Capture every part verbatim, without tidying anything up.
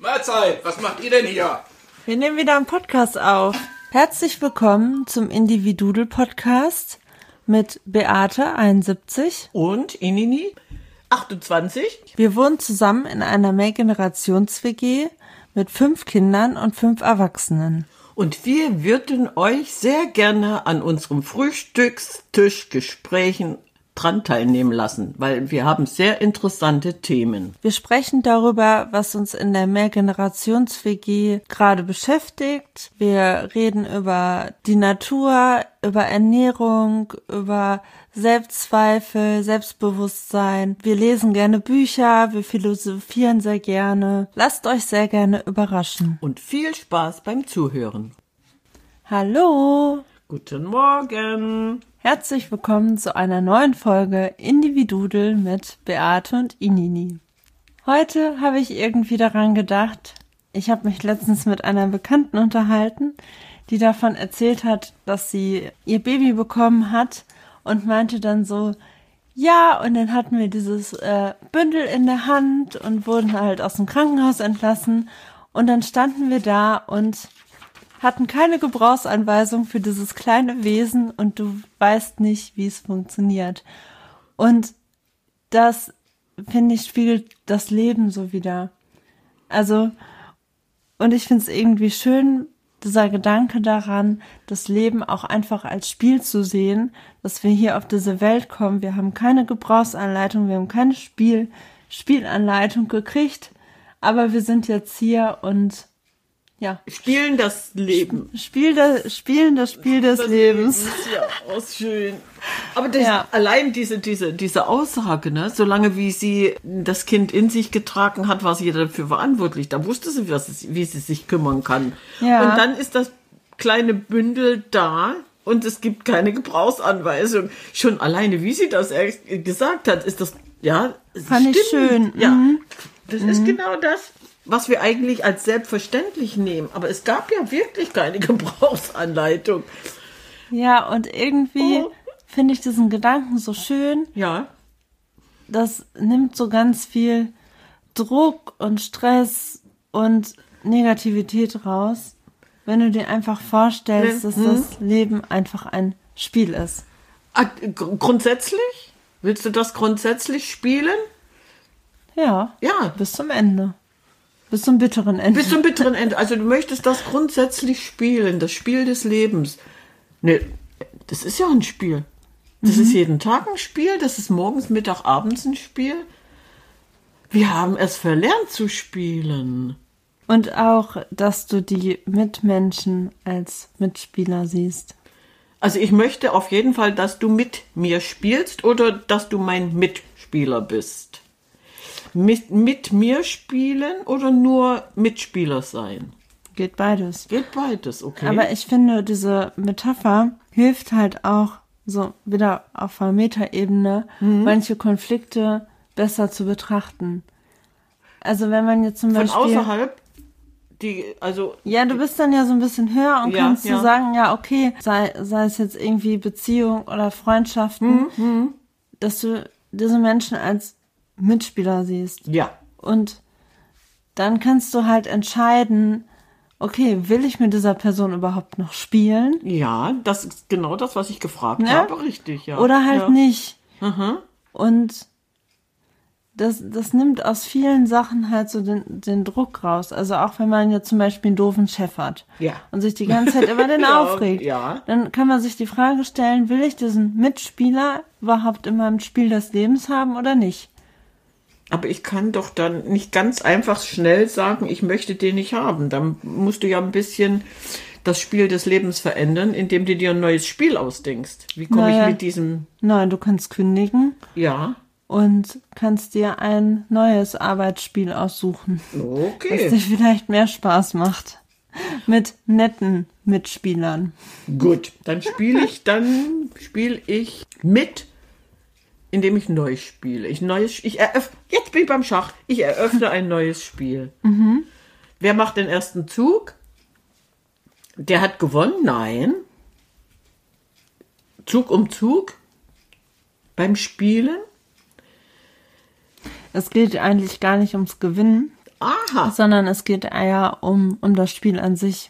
Mahlzeit, was macht ihr denn hier? Wir nehmen wieder einen Podcast auf. Herzlich willkommen zum Individudel-Podcast mit Beate, einundsiebzig. Und Inini, achtundzwanzig. Wir wohnen zusammen in einer Mehrgenerations-W G mit fünf Kindern und fünf Erwachsenen. Und wir würden euch sehr gerne an unserem Frühstückstischgesprächen dran teilnehmen lassen, weil wir haben sehr interessante Themen. Wir sprechen darüber, was uns in der Mehrgenerations-W G gerade beschäftigt. Wir reden über die Natur, über Ernährung, über Selbstzweifel, Selbstbewusstsein. Wir lesen gerne Bücher, wir philosophieren sehr gerne. Lasst euch sehr gerne überraschen. Und viel Spaß beim Zuhören. Hallo! Guten Morgen! Herzlich willkommen zu einer neuen Folge Individudel mit Beate und Inini. Heute habe ich irgendwie daran gedacht, ich habe mich letztens mit einer Bekannten unterhalten, die davon erzählt hat, dass sie ihr Baby bekommen hat und meinte dann so, ja, und dann hatten wir dieses äh, Bündel in der Hand und wurden halt aus dem Krankenhaus entlassen und dann standen wir da und hatten keine Gebrauchsanweisung für dieses kleine Wesen und du weißt nicht, wie es funktioniert. Und das, finde ich, spiegelt das Leben so wider. Also, und ich finde es irgendwie schön, dieser Gedanke daran, das Leben auch einfach als Spiel zu sehen, dass wir hier auf diese Welt kommen. Wir haben keine Gebrauchsanleitung, wir haben keine Spiel, Spielanleitung gekriegt, aber wir sind jetzt hier und ja. Spielen das Leben. Spiel das, spielen das Spiel des das Lebens. Lebens. Ja, oh, schön. Aber das, ja. allein diese, diese, diese Aussage, ne, solange wie sie das Kind in sich getragen hat, war sie dafür verantwortlich. Da wusste sie, was es, wie sie sich kümmern kann. Ja. Und dann ist das kleine Bündel da und es gibt keine Gebrauchsanweisung. Schon alleine, wie sie das gesagt hat, ist das, ja, fand stimmt. ich schön. Ja, mhm. das mhm. ist genau das, was wir eigentlich als selbstverständlich nehmen. Aber es gab ja wirklich keine Gebrauchsanleitung. Ja, und irgendwie oh. finde ich diesen Gedanken so schön. Ja. Das nimmt so ganz viel Druck und Stress und Negativität raus, wenn du dir einfach vorstellst, dass hm. das Leben einfach ein Spiel ist. Ah, grundsätzlich? Willst du das grundsätzlich spielen? Ja. Ja. Bis zum Ende. Bis zum bitteren Ende. Bis zum bitteren Ende. Also du möchtest das grundsätzlich spielen, das Spiel des Lebens. Nee, das ist ja ein Spiel. Das mhm. ist jeden Tag ein Spiel, das ist morgens, Mittag, abends ein Spiel. Wir haben es verlernt zu spielen. Und auch, dass du die Mitmenschen als Mitspieler siehst. Also ich möchte auf jeden Fall, dass du mit mir spielst oder dass du mein Mitspieler bist. Mit, mit mir spielen oder nur Mitspieler sein? Geht beides. Geht beides, okay. Aber ich finde, diese Metapher hilft halt auch so wieder auf einer Metaebene, mhm. manche Konflikte besser zu betrachten. Also wenn man jetzt zum Von Beispiel... Von außerhalb? Die, also... Ja, du bist dann ja so ein bisschen höher und ja, kannst ja. du sagen, ja, okay, sei, sei es jetzt irgendwie Beziehung oder Freundschaften, mhm. dass du diese Menschen als Mitspieler siehst. Ja. Und dann kannst du halt entscheiden, okay, will ich mit dieser Person überhaupt noch spielen? Ja, das ist genau das, was ich gefragt ja? habe, richtig, ja. Oder halt ja. nicht. Mhm. Und das, das nimmt aus vielen Sachen halt so den, den Druck raus. Also auch wenn man jetzt zum Beispiel einen doofen Chef hat ja. und sich die ganze Zeit über den ja, aufregt, ja. dann kann man sich die Frage stellen, will ich diesen Mitspieler überhaupt in meinem Spiel des Lebens haben oder nicht? Aber ich kann doch dann nicht ganz einfach schnell sagen, ich möchte den nicht haben. Dann musst du ja ein bisschen das Spiel des Lebens verändern, indem du dir ein neues Spiel ausdenkst. Wie komme naja. ich mit diesem... Nein, du kannst kündigen. Ja. Und kannst dir ein neues Arbeitsspiel aussuchen. Okay. Das dir vielleicht mehr Spaß macht. Mit netten Mitspielern. Gut, dann spiele ich, dann spiele ich mit... indem ich neu spiele. Ich neues, ich eröffne, jetzt bin ich beim Schach. Ich eröffne ein neues Spiel. Mhm. Wer macht den ersten Zug? Der hat gewonnen? Nein. Zug um Zug? Beim Spielen? Es geht eigentlich gar nicht ums Gewinnen. Aha. sondern es geht eher um, um das Spiel an sich.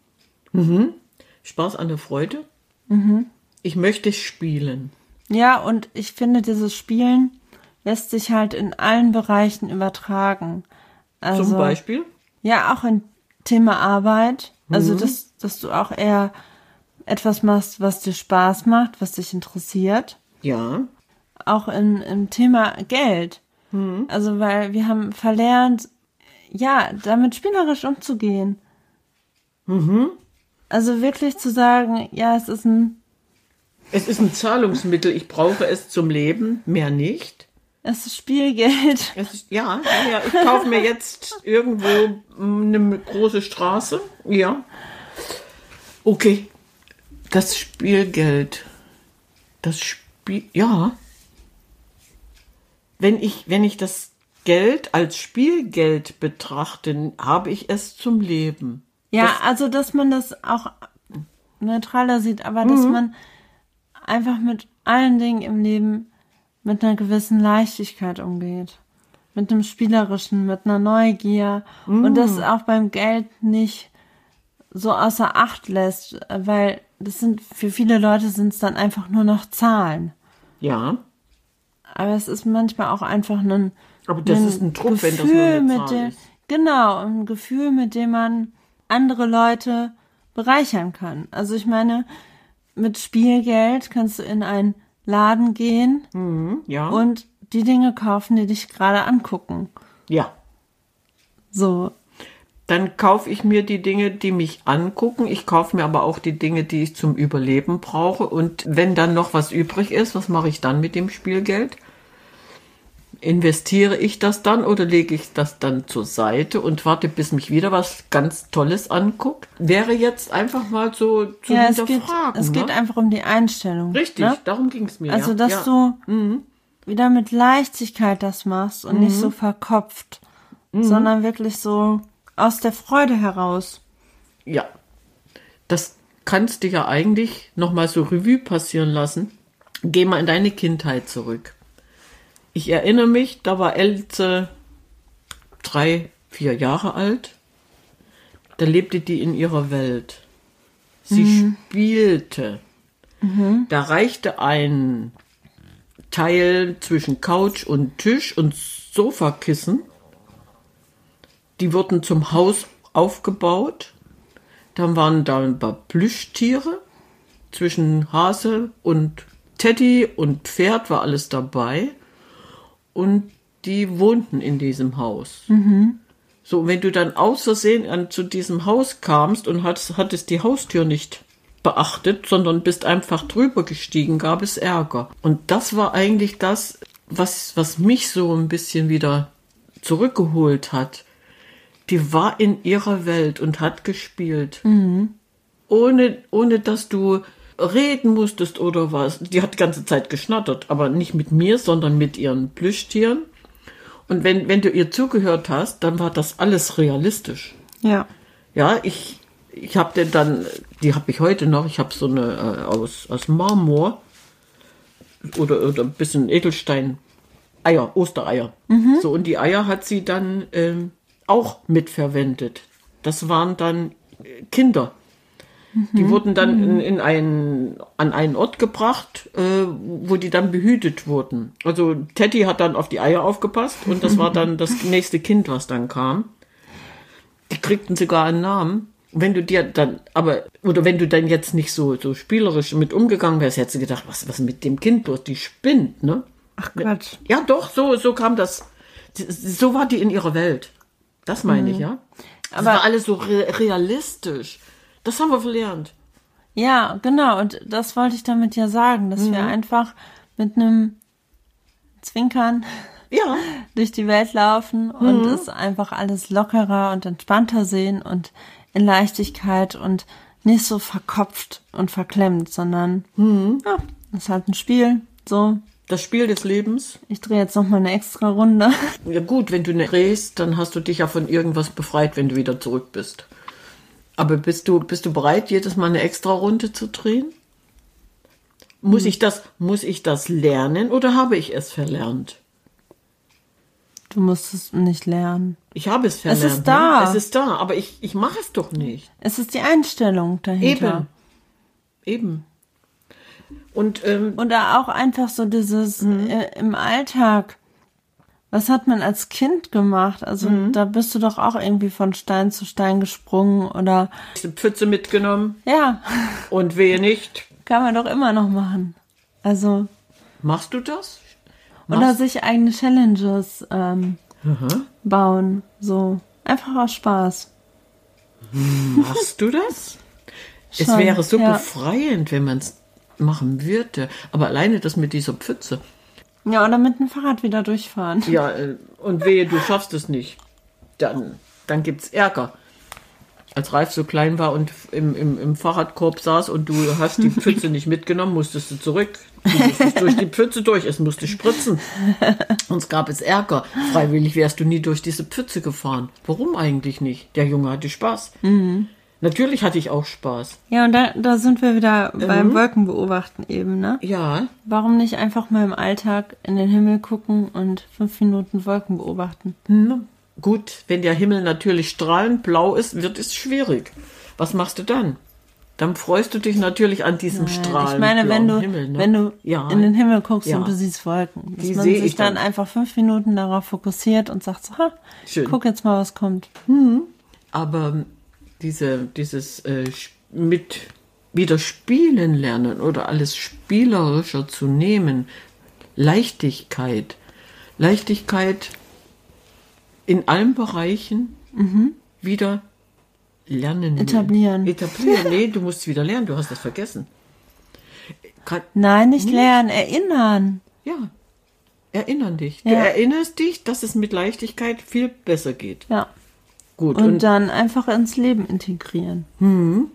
Spaß an der Freude. Ich möchte spielen. Ja, und ich finde, dieses Spielen lässt sich halt in allen Bereichen übertragen. Also, Zum Beispiel? ja, auch in Thema Arbeit. Also, dass, dass du auch eher etwas machst, was dir Spaß macht, was dich interessiert. Ja. Auch in, im Thema Geld. Also, weil wir haben verlernt, ja, damit spielerisch umzugehen. Also wirklich zu sagen, ja, es ist ein, Es ist ein Zahlungsmittel. Ich brauche es zum Leben, mehr nicht. es ist Spielgeld. Es ist, ja, ja, ja, ich kaufe mir jetzt irgendwo eine große Straße. Ja. Okay. Das Spielgeld. Das Spiel, ja. Wenn ich, wenn ich das Geld als Spielgeld betrachte, habe ich es zum Leben. Ja, also, dass man das auch neutraler sieht, aber dass man einfach mit allen Dingen im Leben mit einer gewissen Leichtigkeit umgeht. Mit einem Spielerischen, mit einer Neugier. Und das auch beim Geld nicht so außer Acht lässt, weil das sind, für viele Leute sind es dann einfach nur noch Zahlen. Ja. Aber es ist manchmal auch einfach ein, Aber das ist ein Trumpf, wenn das nur eine mit Zahl dem, ist. Genau, ein Gefühl, mit dem man andere Leute bereichern kann. Also ich meine, mit Spielgeld kannst du in einen Laden gehen Ja. und die Dinge kaufen, die dich gerade angucken. Ja. So. Dann kaufe ich mir die Dinge, die mich angucken. Ich kaufe mir aber auch die Dinge, die ich zum Überleben brauche. Und wenn dann noch was übrig ist, was mache ich dann mit dem Spielgeld? Investiere ich das dann oder lege ich das dann zur Seite und warte, bis mich wieder was ganz Tolles anguckt? Wäre jetzt einfach mal so zu Ja, es geht, hinterfragen. es geht ne? einfach um die Einstellung. Richtig, Ne? darum ging es mir. Also, ja. dass ja. du wieder mit Leichtigkeit das machst und nicht so verkopft, sondern wirklich so aus der Freude heraus. Ja, das kannst du ja eigentlich nochmal so Revue passieren lassen. Geh mal in deine Kindheit zurück. Ich erinnere mich, da war Else drei, vier Jahre alt. Da lebte die in ihrer Welt. Sie spielte. Da reichte ein Teil zwischen Couch und Tisch und Sofakissen. Die wurden zum Haus aufgebaut. Dann waren da ein paar Plüschtiere. Zwischen Hase und Teddy und Pferd war alles dabei. Und die wohnten in diesem Haus. So, wenn du dann aus Versehen an, zu diesem Haus kamst und hattest, hattest die Haustür nicht beachtet, sondern bist einfach drüber gestiegen, gab es Ärger. Und das war eigentlich das, was, was mich so ein bisschen wieder zurückgeholt hat. Die war in ihrer Welt und hat gespielt. Ohne, ohne dass du reden musstest oder was. Die hat die ganze Zeit geschnattert, aber nicht mit mir, sondern mit ihren Plüschtieren. Und wenn, wenn du ihr zugehört hast, dann war das alles realistisch. Ja. Ja, ich, ich habe denn dann, die habe ich heute noch, ich habe so eine äh, aus, aus Marmor oder, oder ein bisschen Edelstein, Eier, Ostereier. So, und die Eier hat sie dann ähm, auch mitverwendet. Das waren dann äh, Kinder. Die wurden dann in, in einen, an einen Ort gebracht, äh, wo die dann behütet wurden. Also Teddy hat dann auf die Eier aufgepasst und das war dann das nächste Kind, was dann kam. Die kriegten sogar einen Namen. Wenn du dir dann, aber, oder wenn du dann jetzt nicht so, so spielerisch mit umgegangen wärst, hättest du gedacht, was, was mit dem Kind bloß, die spinnt, ne? Ach Quatsch. Ja, doch, so, so kam das. So war die in ihrer Welt. Das meine ich, ja. Das Aber- war alles so re- realistisch. Das haben wir verlernt. Ja, genau. Und das wollte ich damit ja sagen, dass wir einfach mit einem Zwinkern Ja. durch die Welt laufen und es einfach alles lockerer und entspannter sehen und in Leichtigkeit und nicht so verkopft und verklemmt, sondern ja, das ist halt ein Spiel. So, Das Spiel des Lebens. ich drehe jetzt noch mal eine extra Runde. Ja gut, wenn du nicht drehst, dann hast du dich ja von irgendwas befreit, wenn du wieder zurück bist. Aber bist du, bist du bereit, jedes Mal eine extra Runde zu drehen? Muss ich das, muss ich das lernen oder habe ich es verlernt? Du musst es nicht lernen. Ich habe es verlernt. Es ist da. Ne? Es ist da, aber ich, ich mache es doch nicht. Es ist die Einstellung dahinter. Eben. Eben. Und, ähm, Oder auch einfach so dieses mhm. äh, im Alltag. Was hat man als Kind gemacht? Also mhm. da bist du doch auch irgendwie von Stein zu Stein gesprungen oder... Diese Pfütze mitgenommen. Ja. Und wehe nicht. Kann man doch immer noch machen. Also... Machst du das? Machst oder sich eigene Challenges ähm, bauen. So. Einfach aus Spaß. Machst du das? Schon, es wäre so ja. befreiend, wenn man es machen würde. Aber alleine das mit dieser Pfütze. Ja, oder mit dem Fahrrad wieder durchfahren. Ja, und wehe, du schaffst es nicht. Dann, dann gibt es Ärger. Als Ralf so klein war und im, im, im Fahrradkorb saß und du hast die Pfütze nicht mitgenommen, musstest du zurück. Du musstest durch die Pfütze durch, es musste spritzen. Sonst gab es Ärger. Freiwillig wärst du nie durch diese Pfütze gefahren. Warum eigentlich nicht? Der Junge hatte Spaß. Mhm. Natürlich hatte ich auch Spaß. Ja, und da, da sind wir wieder mhm. beim Wolkenbeobachten eben, ne? Ja. Warum nicht einfach mal im Alltag in den Himmel gucken und fünf Minuten Wolken beobachten? Mhm. Gut, wenn der Himmel natürlich strahlend blau ist, wird es schwierig. Was machst du dann? Dann freust du dich natürlich an diesem Nein, strahlend ich meine, wenn du, Himmel. Ne? Wenn du ja. in den Himmel guckst ja. und du siehst Wolken, dass Die man sehe sich ich dann, dann einfach fünf Minuten darauf fokussiert und sagt so, ha, Schön. guck jetzt mal, was kommt. Mhm. Aber diese, dieses äh, mit wieder spielen lernen oder alles spielerischer zu nehmen, Leichtigkeit, Leichtigkeit in allen Bereichen mhm. wieder lernen. Etablieren. Etablieren. Nee, du musst wieder lernen, du hast das vergessen. Grad Nein, nicht nicht. lernen, erinnern. Ja, erinnern dich. Ja. Du erinnerst dich, dass es mit Leichtigkeit viel besser geht. Ja. Gut. Und, Und dann einfach ins Leben integrieren. Hm.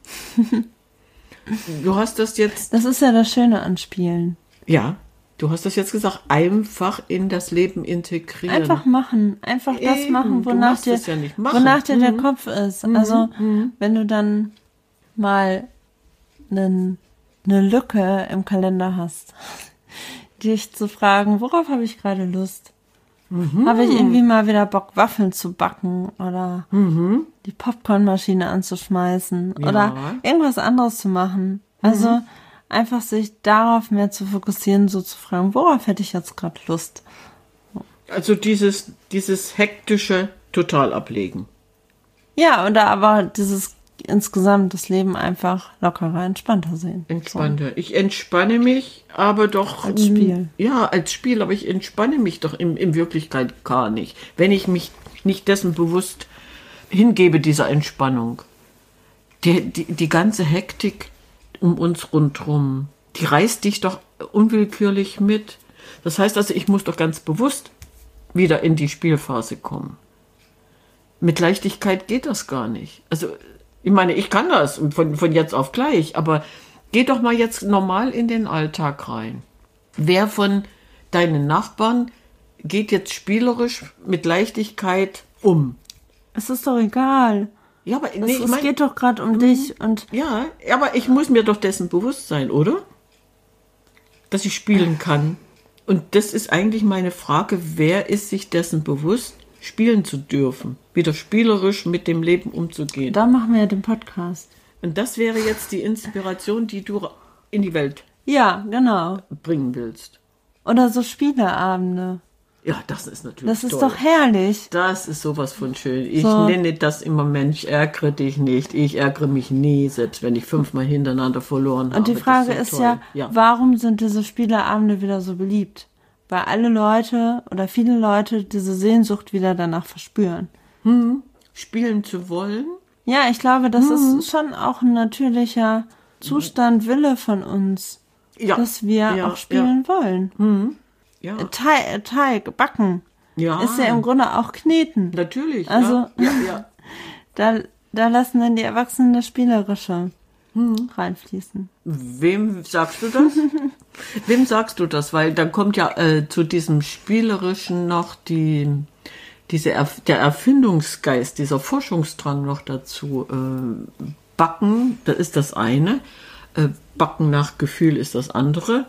Du hast das jetzt... Das ist ja das Schöne an Spielen. Ja, du hast das jetzt gesagt, einfach in das Leben integrieren. Einfach machen. Einfach das Eben, machen, wonach dir, ja wonach dir mhm. der Kopf ist. Mhm. Also, mhm. wenn du dann mal einen, eine Lücke im Kalender hast, dich zu fragen, worauf habe ich gerade Lust? Mhm. Habe ich irgendwie mal wieder Bock, Waffeln zu backen oder mhm. die Popcornmaschine anzuschmeißen ja. oder irgendwas anderes zu machen. Also mhm. einfach sich darauf mehr zu fokussieren, so zu fragen, worauf hätte ich jetzt gerade Lust? Also dieses, dieses hektische total ablegen. Ja, oder aber dieses insgesamt das Leben einfach lockerer, entspannter sehen. Entspannter. So. Ich entspanne mich, aber doch... Als Spiel. Ja, als Spiel, aber ich entspanne mich doch in, in Wirklichkeit gar nicht. Wenn ich mich nicht dessen bewusst hingebe, dieser Entspannung. Die, die, die ganze Hektik um uns rundherum, die reißt dich doch unwillkürlich mit. Das heißt also, ich muss doch ganz bewusst wieder in die Spielphase kommen. Mit Leichtigkeit geht das gar nicht. Also... Ich meine, ich kann das von, von jetzt auf gleich, aber geh doch mal jetzt normal in den Alltag rein. Wer von deinen Nachbarn geht jetzt spielerisch mit Leichtigkeit um? Es ist doch egal. Ja, aber nee, es, ich es mein, geht doch gerade um dich und ja, aber ich muss mir doch dessen bewusst sein, oder? Dass ich spielen kann. Und das ist eigentlich meine Frage, wer ist sich dessen bewusst, spielen zu dürfen, wieder spielerisch mit dem Leben umzugehen. Da machen wir ja den Podcast. Und das wäre jetzt die Inspiration, die du in die Welt ja, genau. bringen willst. Oder so Spieleabende. Ja, das ist natürlich Das ist toll. doch herrlich. Das ist sowas von schön. Ich so. nenne das immer, Mensch, ärgere dich nicht. Ich ärgere mich nie, selbst wenn ich fünfmal hintereinander verloren habe. Und die Frage ist, so ist ja, ja, warum sind diese Spieleabende wieder so beliebt? Weil alle Leute oder viele Leute diese Sehnsucht wieder danach verspüren. Hm, spielen zu wollen? Ja, ich glaube, das hm. ist schon auch ein natürlicher Zustand, Wille von uns, ja. dass wir ja, auch spielen ja. wollen. Hm. Ja. Teig, Teig, Backen ja. ist ja im Grunde auch Kneten. Natürlich, also, ja. ja, ja. da, da lassen dann die Erwachsenen das Spielerische hm. reinfließen. Wem sagst du das? Wem sagst du das? Weil dann kommt ja äh, zu diesem Spielerischen noch die, diese Erf- der Erfindungsgeist, dieser Forschungsdrang noch dazu. Äh, Backen, das ist das eine. Äh, Backen nach Gefühl ist das andere.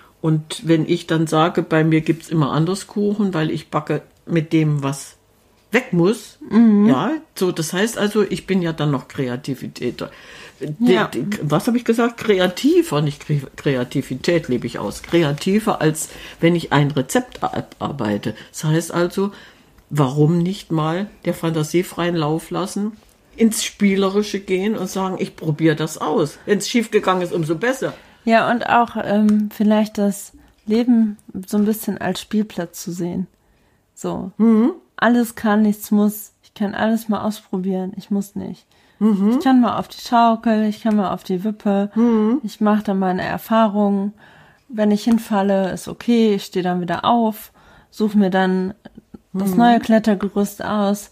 Und wenn ich dann sage, bei mir gibt's immer anders Kuchen, weil ich backe mit dem, was weg muss. Mhm. Ja, so, das heißt also, ich bin ja dann noch Kreativität. Die, Ja. die, was habe ich gesagt? Kreativer, nicht Kre- Kreativität lebe ich aus. Kreativer, als wenn ich ein Rezept abarbeite. Das heißt also, warum nicht mal der Fantasie freien Lauf lassen, ins Spielerische gehen und sagen, ich probiere das aus. Wenn es schiefgegangen ist, umso besser. Ja, und auch ähm, vielleicht das Leben so ein bisschen als Spielplatz zu sehen. So, Mhm. alles kann, nichts muss. Ich kann alles mal ausprobieren. Ich muss nicht. Ich kann mal auf die Schaukel, ich kann mal auf die Wippe. Mhm. Ich mache dann meine Erfahrungen. Wenn ich hinfalle, ist okay. Ich stehe dann wieder auf, suche mir dann das neue Klettergerüst aus.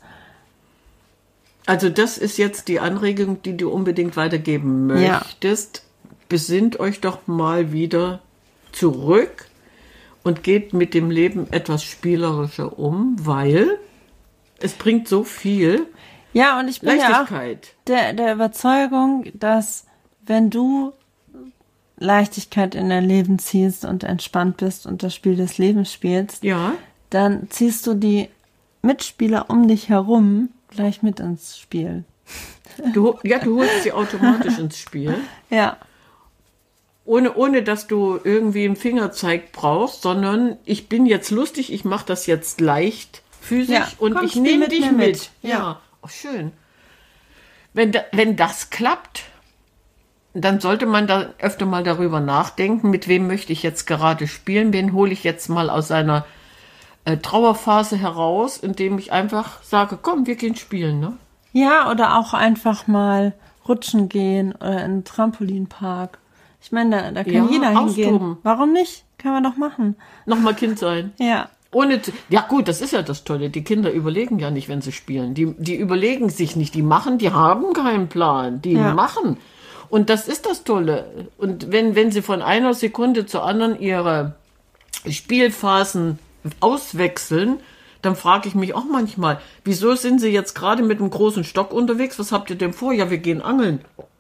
Also das ist jetzt die Anregung, die du unbedingt weitergeben Ja. möchtest. Besinnt euch doch mal wieder zurück und geht mit dem Leben etwas spielerischer um, weil es bringt so viel Ja, und ich bin ja auch Leichtigkeit. der, der Überzeugung, dass wenn du Leichtigkeit in dein Leben ziehst und entspannt bist und das Spiel des Lebens spielst, Ja, dann ziehst du die Mitspieler um dich herum gleich mit ins Spiel. du, ja, du holst sie automatisch ins Spiel, Ja, ohne, ohne dass du irgendwie einen Fingerzeig brauchst, sondern ich bin jetzt lustig, ich mache das jetzt leicht physisch Ja, und komm, ich spiel nehme mit dich mir mit. mit. Ja, Ja. oh, schön. Wenn, da, wenn das klappt, dann sollte man da öfter mal darüber nachdenken, mit wem möchte ich jetzt gerade spielen, wen hole ich jetzt mal aus seiner äh, Trauerphase heraus, indem ich einfach sage, komm, wir gehen spielen, ne? ja, oder auch einfach mal rutschen gehen oder in einen Trampolinpark. Ich meine, da, da kann Ja, jeder hingehen. austoben. Warum nicht? Kann man doch machen. Nochmal Kind sein. Ja, Ohne, zu- ja gut, das ist ja das Tolle. Die Kinder überlegen ja nicht, wenn sie spielen. Die, die überlegen sich nicht. Die machen, die haben keinen Plan. Die Ja. machen. Und das ist das Tolle. Und wenn, wenn sie von einer Sekunde zur anderen ihre Spielphasen auswechseln, dann frage ich mich auch manchmal, wieso sind sie jetzt gerade mit einem großen Stock unterwegs? Was habt ihr denn vor? Ja, wir gehen angeln.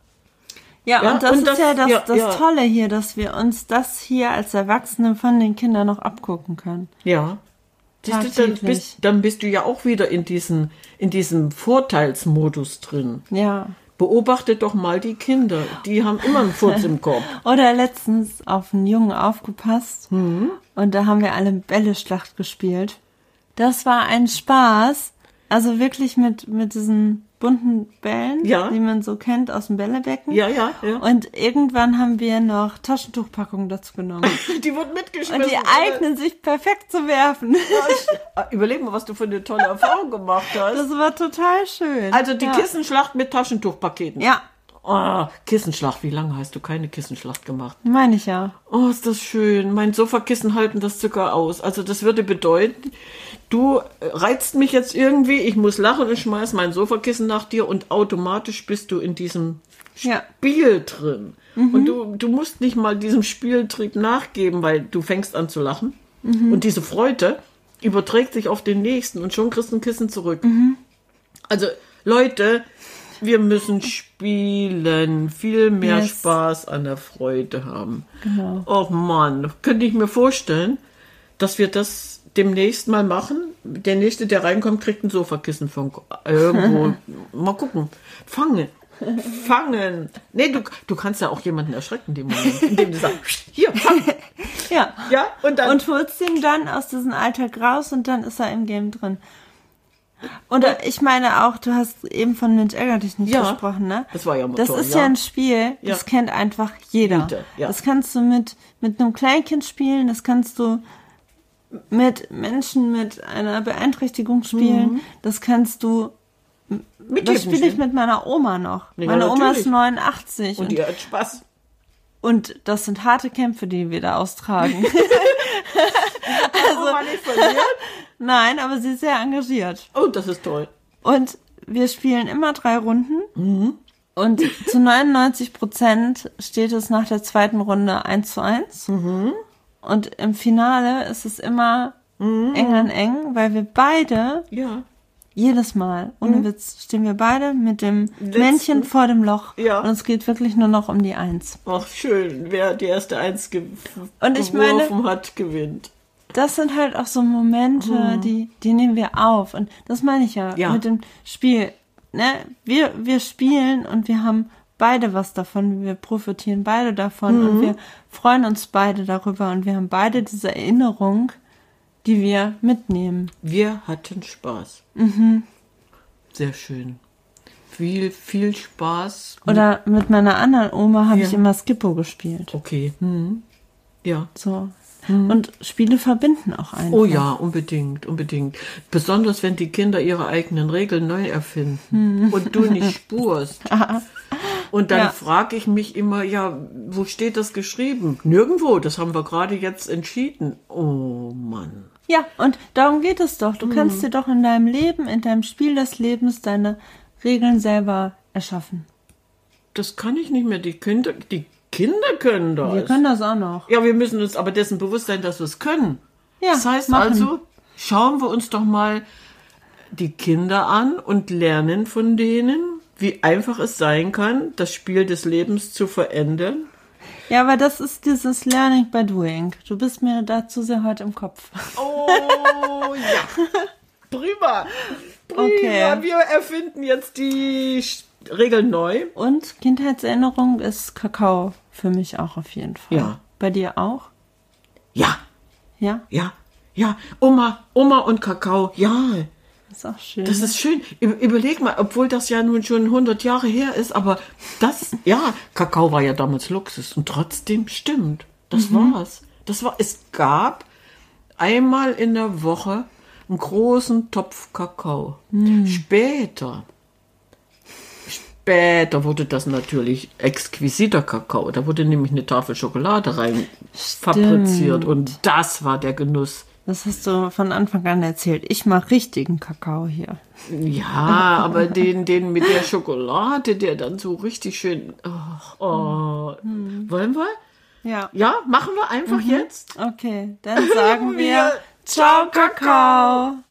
ja, Ja, und das und ist das- ja das, ja, das ja. Tolle hier, dass wir uns das hier als Erwachsene von den Kindern noch abgucken können. Ja. Siehst du, dann, Tagtäglich. bist, dann bist du ja auch wieder in, diesen, in diesem Vorteilsmodus drin. Ja. Beobachte doch mal die Kinder. Die haben immer einen Furz im Kopf. Oder letztens auf einen Jungen aufgepasst Mhm. und da haben wir alle Bälleschlacht gespielt. Das war ein Spaß. Also wirklich mit, mit diesen bunten Bällen, Ja. die man so kennt aus dem Bällebecken. Ja, ja, ja. Und irgendwann haben wir noch Taschentuchpackungen dazu genommen. Die wird mitgeschmissen. Und die eignen sich perfekt zu werfen. Ja, überleg mal, was du für eine tolle Erfahrung gemacht hast. Das war total schön. Also die ja. Kissenschlacht mit Taschentuchpaketen. Ja, Oh, Kissenschlacht. Wie lange hast du keine Kissenschlacht gemacht? meine ich ja. Oh, ist das schön. Mein Sofakissen halten das sogar aus. Also das würde bedeuten, du reizt mich jetzt irgendwie, ich muss lachen und schmeiß mein Sofakissen nach dir und automatisch bist du in diesem Ja. Spiel drin. Und du, du musst nicht mal diesem Spieltrieb nachgeben, weil du fängst an zu lachen. Und diese Freude überträgt sich auf den Nächsten und schon kriegst du ein Kissen zurück. Also Leute, wir müssen spielen, viel mehr Yes. Spaß an der Freude haben. Genau. Oh Mann, könnte ich mir vorstellen, dass wir das demnächst mal machen. Der Nächste, der reinkommt, kriegt ein Sofakissen von irgendwo. Mal gucken. Fangen. Fangen. Nee, du, du kannst ja auch jemanden erschrecken, in dem Moment, indem du sagst, hier, fang. Ja. Ja, und dann. Und holst ihn dann aus diesem Alltag raus und dann ist er im Game drin. Und äh, ich meine auch, du hast eben von Mensch ärger dich nicht Ja, gesprochen, ne? das war ja mal Das toll, ist ja. ja ein Spiel, das Ja. kennt einfach jeder. Jeder, ja. Das kannst du mit, mit einem Kleinkind spielen, das kannst du mit Menschen mit einer Beeinträchtigung spielen, das kannst du, mit das jedem spiele ich spielen. mit meiner Oma noch. Ja, Meine Oma ist natürlich. neunundachtzig Und und, ihr hat Spaß. und das sind harte Kämpfe, die wir da austragen. Also, Oma nicht verlieren. Nein, aber sie ist sehr engagiert. Oh, das ist toll. Und wir spielen immer drei Runden. Und zu neunundneunzig Prozent steht es nach der zweiten Runde eins zu eins. Und im Finale ist es immer eng an eng, weil wir beide Ja. jedes Mal, ohne Witz, stehen wir beide mit dem Letzten. Männchen vor dem Loch. Ja. Und es geht wirklich nur noch um die Eins. Ach, schön. Wer die erste Eins ge Und ich geworfen hat, gewinnt. das sind halt auch so Momente, mhm. die, die nehmen wir auf. Und das meine ich ja, ja. mit dem Spiel. Ne? Wir, wir spielen und wir haben beide was davon. Wir profitieren beide davon mhm. und wir freuen uns beide darüber. Und wir haben beide diese Erinnerung, die wir mitnehmen. Wir hatten Spaß. Mhm. Sehr schön. Viel, viel Spaß. Oder mit meiner anderen Oma habe ja. ich immer Skippo gespielt. Okay. Mhm. Ja. So. Mhm. Und Spiele verbinden auch einfach. Oh ja, unbedingt, unbedingt. Besonders wenn die Kinder ihre eigenen Regeln neu erfinden mhm. und du nicht spurst. Und dann ja. frage ich mich immer, ja, wo steht das geschrieben? Nirgendwo, das haben wir gerade jetzt entschieden. Oh Mann. Ja, und darum geht es doch. Du mhm. kannst dir doch in deinem Leben, in deinem Spiel des Lebens deine Regeln selber erschaffen. Das kann ich nicht mehr. Die Kinder, die Kinder können das. Wir können das auch noch. Ja, wir müssen uns aber dessen bewusst sein, dass wir es können. Ja, das heißt machen. also, schauen wir uns doch mal die Kinder an und lernen von denen, wie einfach es sein kann, das Spiel des Lebens zu verändern. Ja, aber das ist dieses Learning by Doing. Du bist mir dazu sehr heute im Kopf. Oh, ja. Prima. Prima. Okay. Wir erfinden jetzt die Regeln neu. Und Kindheitserinnerung ist Kakao für mich auch auf jeden Fall. Ja. Bei dir auch? Ja. Ja? Ja. Ja. Oma, Oma und Kakao. Ja. Das ist auch schön. Das ist schön. Überleg mal, obwohl das ja nun schon hundert Jahre her ist, aber das, ja, Kakao war ja damals Luxus und trotzdem stimmt. Das mhm. war's. Das war, es gab einmal in der Woche einen großen Topf Kakao. Mhm. Später, später wurde das natürlich exquisiter Kakao. Da wurde nämlich eine Tafel Schokolade rein fabriziert und das war der Genuss. Das hast du von Anfang an erzählt. Ich mache richtigen Kakao hier. Ja, aber den, den mit der Schokolade, der dann so richtig schön... Oh, oh. Hm. Wollen wir? Ja. Ja, machen wir einfach mhm. jetzt? Okay, dann sagen wir Ciao, Kakao.